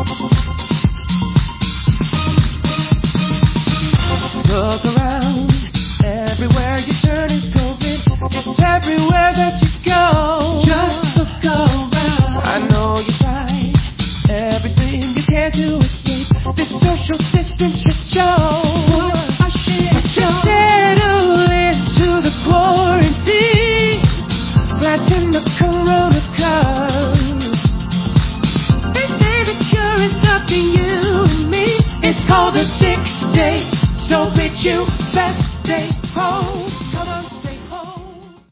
Look around, everywhere you turn is COVID. It's everywhere that you go. Just look around. I know you tried everything you can to escape. This social system should show. Settle into the quarantine. Flatten the corona curve. They say the cure is up to you and me. It's called a 6-day. Don't be you.